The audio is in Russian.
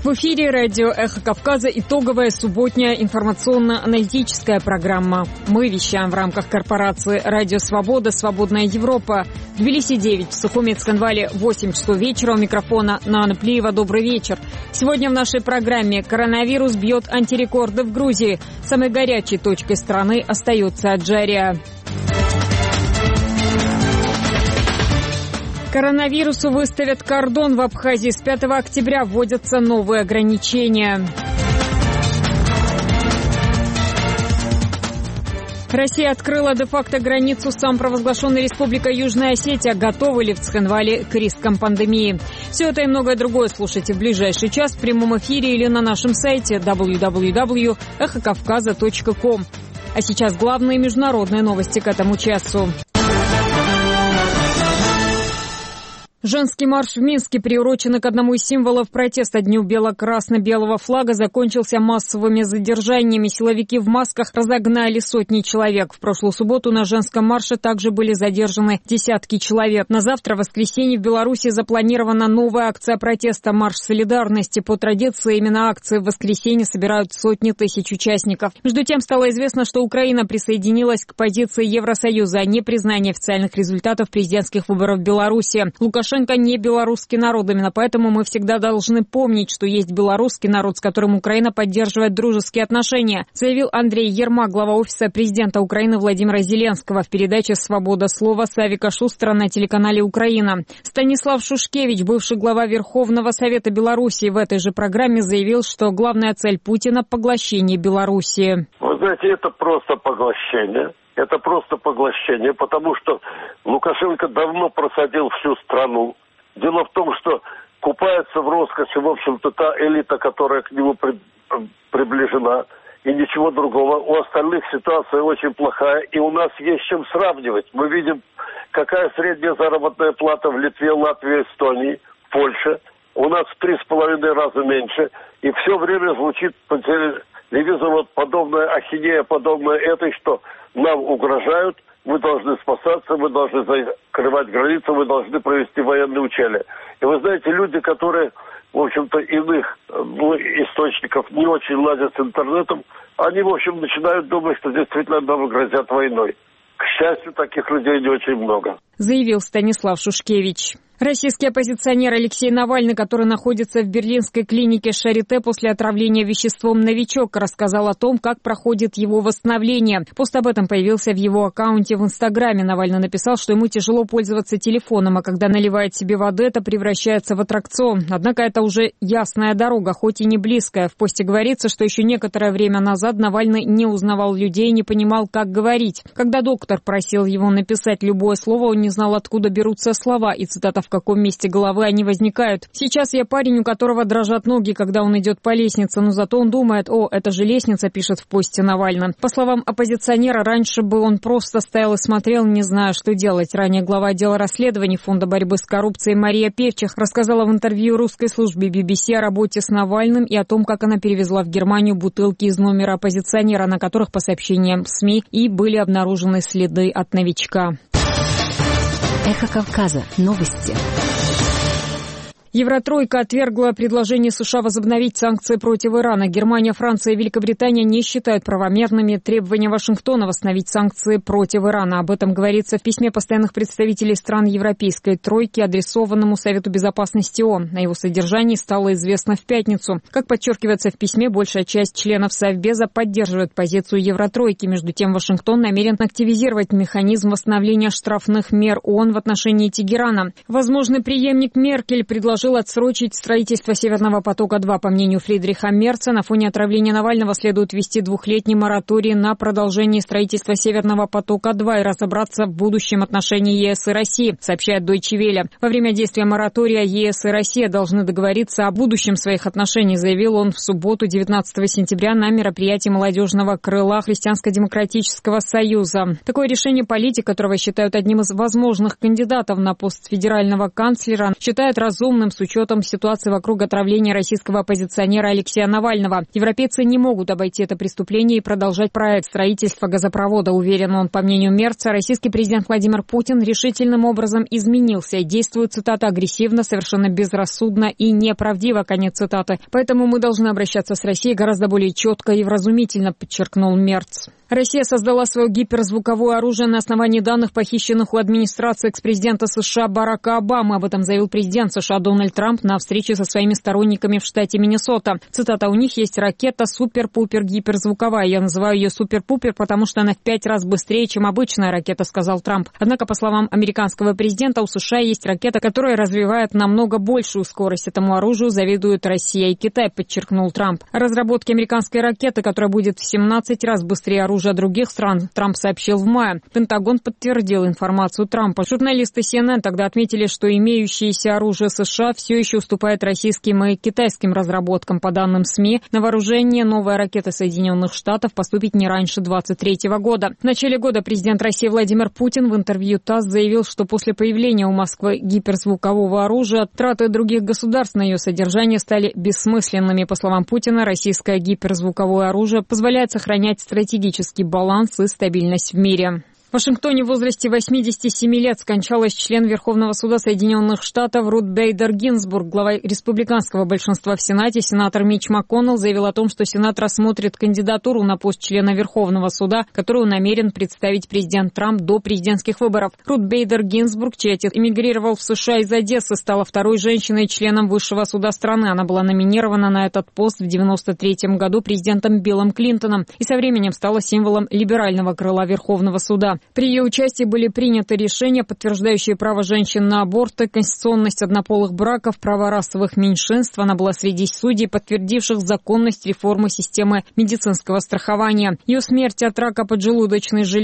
В эфире радио «Эхо Кавказа» итоговая субботняя информационно-аналитическая программа. Мы вещаем в рамках корпорации «Радио Свобода», «Свободная Европа». В Тбилиси 9, в Сухуми и Цхинвале 8 часов вечера. У микрофона Нана Плиева. Добрый вечер. Сегодня в нашей программе коронавирус бьет антирекорды в Грузии. Самой горячей точкой страны остается Аджария. Коронавирусу выставят кордон в Абхазии. С 5 октября вводятся новые ограничения. Россия открыла де-факто границу с самопровозглашенной республикой Южная Осетия. Готовы ли в Цхинвале к рискам пандемии? Все это и многое другое слушайте в ближайший час в прямом эфире или на нашем сайте www.эхокавказа.ком. А сейчас главные международные новости к этому часу. Женский марш в Минске, приуроченный к одному из символов протеста Дню бело-красно-белого флага, закончился массовыми задержаниями. Силовики в масках разогнали сотни человек. В прошлую субботу на женском марше также были задержаны десятки человек. На завтра, в воскресенье, в Беларуси запланирована новая акция протеста «Марш солидарности». По традиции, именно акции в воскресенье собирают сотни тысяч участников. Между тем, стало известно, что Украина присоединилась к позиции Евросоюза о непризнании официальных результатов президентских выборов в Беларуси. Лукашенко не белорусский народ, именно поэтому мы всегда должны помнить, что есть белорусский народ, с которым Украина поддерживает дружеские отношения, заявил Андрей Ермак, глава офиса президента Украины Владимира Зеленского в передаче «Свобода слова» Савика Шустера на телеканале «Украина». Станислав Шушкевич, бывший глава Верховного Совета Беларуси, в этой же программе заявил, что главная цель Путина – поглощение Беларуси. Вы знаете, это просто поглощение. Это просто поглощение, потому что Лукашенко давно просадил всю страну. Дело в том, что купается в роскоши, в общем-то, та элита, которая к нему приближена, и ничего другого. У остальных ситуация очень плохая, и у нас есть чем сравнивать. Мы видим, какая средняя заработная плата в Литве, Латвии, Эстонии, в Польше. У нас в 3,5 раза меньше, и все время звучит по телевизору вот подобная ахинея, подобная этой, что нам угрожают, мы должны спасаться, мы должны закрывать границу, мы должны провести военные учения. И вы знаете, люди, которые, в общем-то, иных источников не очень ладят с интернетом, они, в общем, начинают думать, что действительно нам грозят войной. К счастью, таких людей не очень много. Заявил Станислав Шушкевич. Российский оппозиционер Алексей Навальный, который находится в берлинской клинике Шарите после отравления веществом «Новичок», рассказал о том, как проходит его восстановление. Пост об этом появился в его аккаунте в Инстаграме. Навальный написал, что ему тяжело пользоваться телефоном, а когда наливает себе воды, это превращается в аттракцион. Однако это уже ясная дорога, хоть и не близкая. В посте говорится, что еще некоторое время назад Навальный не узнавал людей и не понимал, как говорить. Когда доктор просил его написать любое слово, он не знал, откуда берутся слова, и цитата в каком месте головы они возникают. Сейчас я парень, у которого дрожат ноги, когда он идет по лестнице, но зато он думает: о, это же лестница, пишет в посте Навальный. По словам оппозиционера, раньше бы он просто стоял и смотрел, не зная, что делать. Ранее глава отдела расследований Фонда борьбы с коррупцией Мария Певчих рассказала в интервью русской службе BBC о работе с Навальным и о том, как она перевезла в Германию бутылки из номера оппозиционера, на которых, по сообщениям СМИ, и были обнаружены следы от новичка. Эхо Кавказа. Новости. Евротройка отвергла предложение США возобновить санкции против Ирана. Германия, Франция и Великобритания не считают правомерными требования Вашингтона восстановить санкции против Ирана. Об этом говорится в письме постоянных представителей стран Европейской тройки, адресованному Совету Безопасности ООН. О его содержании стало известно в пятницу. Как подчеркивается в письме, большая часть членов Совбеза поддерживает позицию Евротройки. Между тем, Вашингтон намерен активизировать механизм восстановления штрафных мер ООН в отношении Тегерана. Возможный преемник Меркель предложил отсрочить строительство «Северного потока-2». По мнению Фридриха Мерца, на фоне отравления Навального следует ввести 2-летний мораторий на продолжение строительства «Северного потока-2» и разобраться в будущем отношении ЕС и России, сообщает Deutsche Welle. Во время действия моратория ЕС и Россия должны договориться о будущем своих отношений, заявил он в субботу, 19 сентября, на мероприятии молодежного крыла Христианско-демократического союза. Такое решение политик, которого считают одним из возможных кандидатов на пост федерального канцлера, считает разумным неизбежным с учетом ситуации вокруг отравления российского оппозиционера Алексея Навального. Европейцы не могут обойти это преступление и продолжать проект строительства газопровода, уверен он. По мнению Мерца, российский президент Владимир Путин решительным образом изменился и действует, цитата, агрессивно, совершенно безрассудно и неправдиво, конец цитаты. Поэтому мы должны обращаться с Россией гораздо более четко и вразумительно, подчеркнул Мерц. Россия создала свое гиперзвуковое оружие на основании данных, похищенных у администрации экс-президента США Барака Обамы. Об этом заявил президент США Дональд Трамп на встрече со своими сторонниками в штате Миннесота. Цитата: «У них есть ракета супер-пупер гиперзвуковая. Я называю ее супер-пупер, потому что она в 5 раз быстрее, чем обычная ракета», сказал Трамп. Однако, по словам американского президента, у США есть ракета, которая развивает намного большую скорость. Этому оружию завидуют Россия и Китай, подчеркнул Трамп. О разработке американской ракеты, которая будет в 17 раз быстрее оружия других стран, Трамп сообщил в мае. Пентагон подтвердил информацию Трампа. Журналисты CNN тогда отметили, что имеющееся оружие США все еще уступает российским и китайским разработкам. По данным СМИ, на вооружение новая ракета Соединенных Штатов поступит не раньше 2023 года. В начале года президент России Владимир Путин в интервью ТАСС заявил, что после появления у Москвы гиперзвукового оружия траты других государств на ее содержание стали бессмысленными. По словам Путина, российское гиперзвуковое оружие позволяет сохранять стратегический баланс и стабильность в мире. В Вашингтоне в возрасте 87 лет скончалась член Верховного суда Соединенных Штатов Рут Бейдер Гинзбург. Глава республиканского большинства в Сенате, сенатор Митч МакКоннелл, заявил о том, что Сенат рассмотрит кандидатуру на пост члена Верховного суда, которую намерен представить президент Трамп до президентских выборов. Рут Бейдер Гинзбург, чей отец эмигрировал в США из Одессы, стала второй женщиной-членом Высшего суда страны. Она была номинирована на этот пост в 1993 году президентом Биллом Клинтоном и со временем стала символом либерального крыла Верховного суда. При ее участии были приняты решения, подтверждающие право женщин на аборты, конституционность однополых браков, права расовых меньшинств. Она была среди судей, подтвердивших законность реформы системы медицинского страхования. Ее смерть от рака поджелудочной железы